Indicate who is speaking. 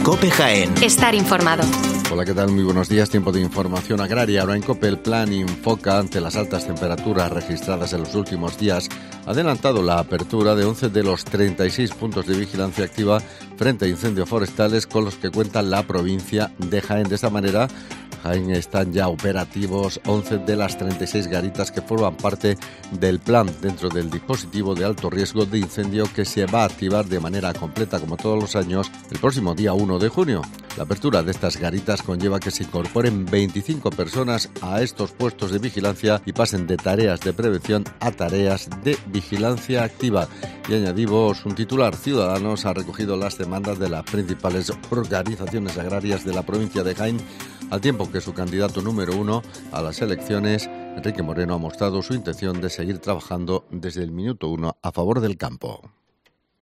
Speaker 1: COPE Jaén.
Speaker 2: Estar informado.
Speaker 3: Hola, ¿qué tal? Muy buenos días. Tiempo de información agraria. Ahora en COPE el plan Infoca, ante las altas temperaturas registradas en los últimos días, ha adelantado la apertura de 11 de los 36 puntos de vigilancia activa frente a incendios forestales con los que cuenta la provincia de Jaén. De esta manera, Jaén están ya operativos 11 de las 36 garitas que forman parte del plan dentro del dispositivo de alto riesgo de incendio que se va a activar de manera completa, como todos los años, el próximo día 1 de junio. La apertura de estas garitas conlleva que se incorporen 25 personas a estos puestos de vigilancia y pasen de tareas de prevención a tareas de vigilancia activa. Y añadimos un titular: Ciudadanos ha recogido las demandas de las principales organizaciones agrarias de la provincia de Jaén, al tiempo que su candidato número 1 a las elecciones, Enrique Moreno, ha mostrado su intención de seguir trabajando desde el minuto 1 a favor del campo.